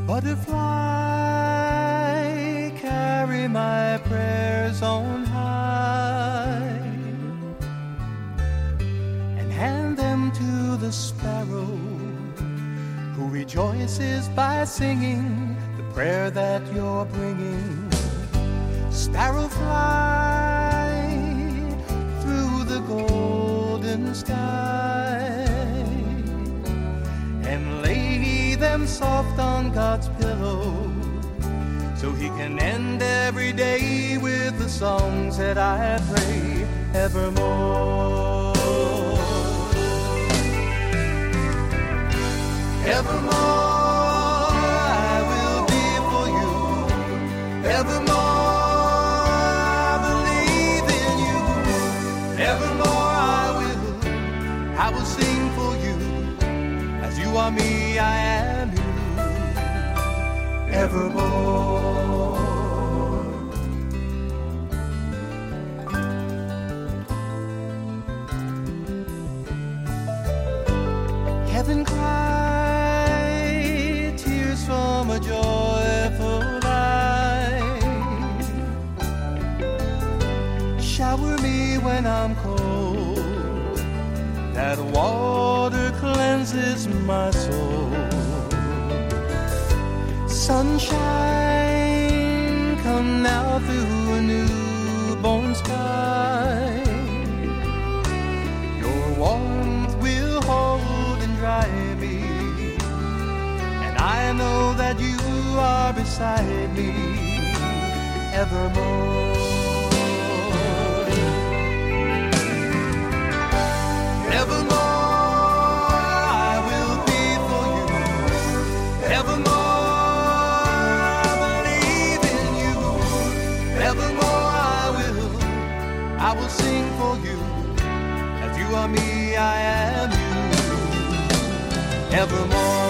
Butterfly, carry my prayers on high and hand them to the sparrow who rejoices by singing the prayer that you're bringing. Sparrow, fly through the golden sky and lay them soft on God's pillow, so He can end every day with the songs that I pray evermore. Evermore I will be for you. Evermore I believe in you. Evermore I will sing for you. As you are me, I am you. Evermore. Heaven cried tears from a joyful light. Shower me when I'm cold. That water cleanses my soul. Sunshine, come now through a newborn sky. Your warmth will hold and dry me, and I know that you are beside me evermore. Evermore I will be for you. Evermore I believe in you. Evermore I will sing for you. As you are me, I am you. Evermore.